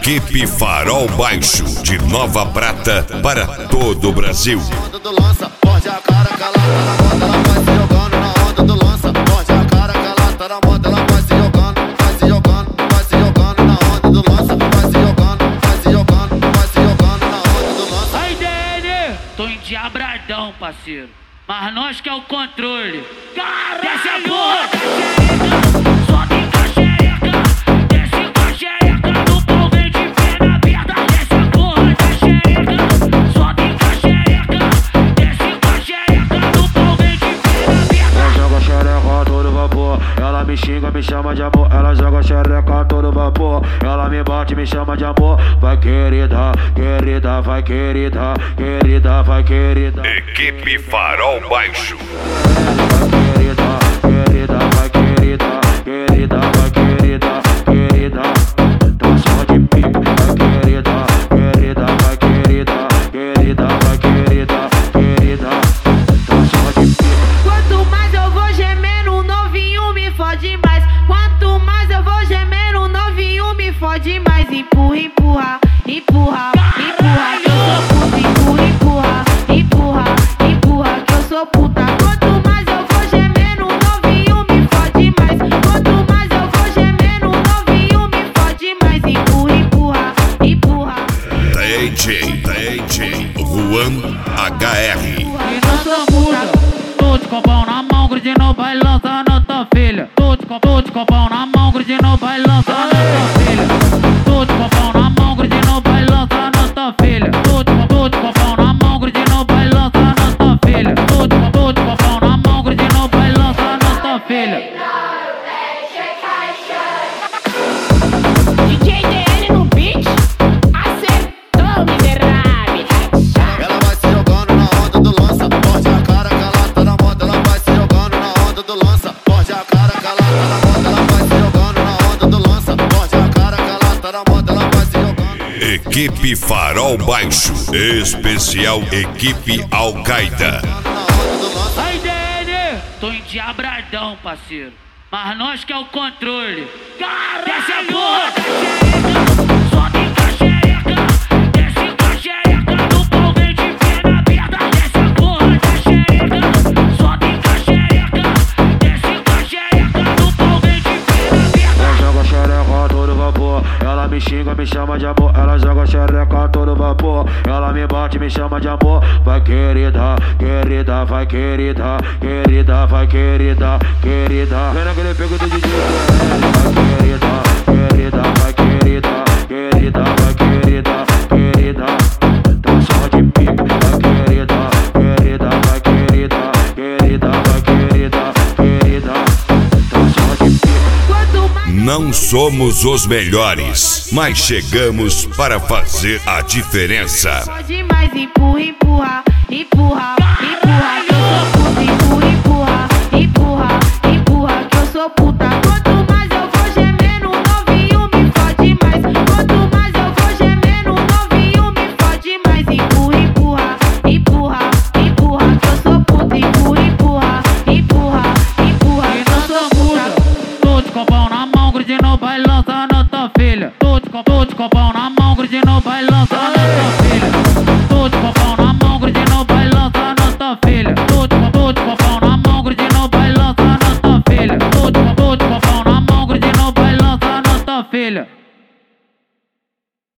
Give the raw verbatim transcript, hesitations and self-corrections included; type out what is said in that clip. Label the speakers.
Speaker 1: Equipe Farol Baixo de Nova Prata para todo o Brasil.
Speaker 2: Aí, Dene, tô endiabradão, parceiro. Mas nós que é o controle. Caralho! Desce a porra da xereca, sobe com a xereca. Desce com a xereca, no pau vem de perna aberta. Desce a porra da xereca, sobe com a xereca. Desce com a xereca, no pau vem de perna aberta.
Speaker 3: Ela joga xereca a todo vapor. Ela me xinga, me chama de amor. Ela joga xereca a todo vapor. Ela me bate, me chama de amor. Vai querida, querida, vai querida, querida, vai querida.
Speaker 1: Equipe Farol Baixo.
Speaker 3: Vai querida, querida, vai querida, querida, vai querida, querida. Tá só de pico, vai querida, querida, vai querida, querida, vai querida, querida. Tá só de pico.
Speaker 4: Quanto mais eu vou gemendo, o novinho me fode mais. Quanto mais eu vou gemendo, o novinho me fode mais. Empurra, empurra, empurra, empurra, que eu sou puta. Empurra, empurra, empurra, empurra, que eu sou puta. Quanto mais eu vou gemendo, o novinho me fode mais. Quanto mais eu vou gemendo, o novinho me fode mais. Empurra, empurra, empurra.
Speaker 1: D J, D J Juan H R.
Speaker 2: E não sou puta. Tô de copão na mão, grudinho, vai lançando tua filha. Tô de copão, tô de copão na mão, grudinho, vai lançando tua filha. Tô de copão na mão, grudinho, vai lançando tua filha. Tô de copão, tô de copão na mão, grudinho, vai lançando tua filha. Tô de copão, tô de copão na mão, grudinho, vai lançando tua filha.
Speaker 4: D J D L no beat, acertou, miserável.
Speaker 5: Ela vai se jogando na onda do lança, morde a cara que ela tá na moda. Ela vai se jogando na onda do lança, morde a cara que ela tá na moda. Ela vai se jogando na onda do lança, morde a cara que ela tá na moda. Ela vai se jogando.
Speaker 1: Equipe Farol Baixo, especial Equipe Al-Qaeda.
Speaker 2: Aí, Dene, tô endiabradão, parceiro. Mas nós que é o controle. Caralho! Desce a porra da xereca, sobe com a xereca. Desce com a xereca, no pau vem de perna aberta. Desce a porra da xereca, sobe com a xereca. Desce com a xereca, no pau vem de perna aberta.
Speaker 3: Ela joga xereca a todo vapor. Ela me xinga, me chama de amor. Ela joga xereca a todo vapor. Ela me bate, me chama de amor. Vai querida, querida, vai querida, querida, vai querida, querida. Vem naquele pego do D J. Vai querida, querida, vai querida, querida, vai querida, querida. Tá só de pico. Vai querida, querida, vai querida, querida, vai querida, querida. Tá só de pico.
Speaker 4: Quanto mais
Speaker 1: Não somos os melhores, mas chegamos para fazer a diferença.
Speaker 4: fode mais. Empurra, empurra, empurra, empurra, que eu sou puta. Empurra, empurra, empurra, empurra, que eu sou puta. Quanto mais eu vou gemendo, o novinho me fode mais. Quanto mais eu vou gemendo, o novinho me fode mais. Empurra, empurra, empurra, empurra, que eu sou puta. Empurra, empurra, empurra, empurra,
Speaker 2: E
Speaker 4: que eu
Speaker 2: não
Speaker 4: sou
Speaker 2: sou
Speaker 4: puta.
Speaker 2: puta. Tô de copão na mão, grudinho, vai lançando tua filha. Tô de copão, tô de copão